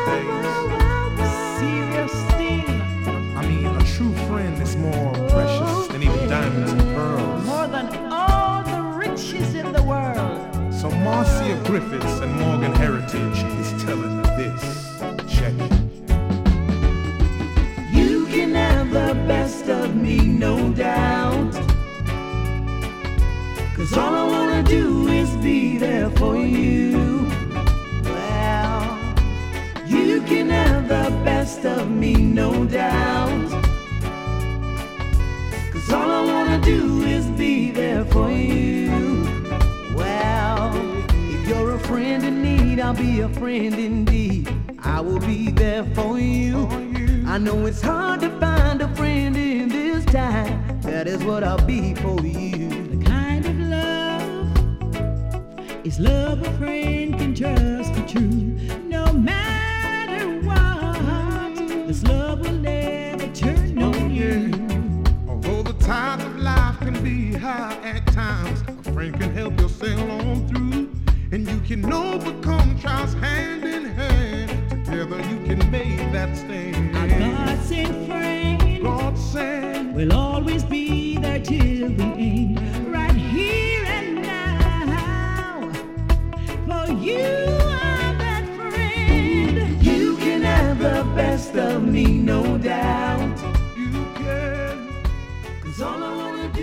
these days. Serious thing. I mean, a true friend is more precious than even diamonds and pearls. More than all the riches in the world. So Marcia Griffiths and Morgan Heritage is telling me this. Check it. You can have the best of me, no doubt. 'Cause all I wanna do is be there for you. Well, you can have the best of me, no doubt. 'Cause all I wanna do is be there for you. Well, if you're a friend in need, I'll be a friend indeed. I will be there for you. I know it's hard to find a friend in this time. That is what I'll be for you. The kind of love is love a friend can trust for true. No matter what, this love will never turn on you. Although the tides of life can be high at times, a friend can help you sail on through. And you can overcome trials hand in hand. Together you can make that stand. A God-sent friend God send will always be there till the end. Right here and now. For you are that friend. You can have the best of me, no doubt. you can. 'Cause all I wanna do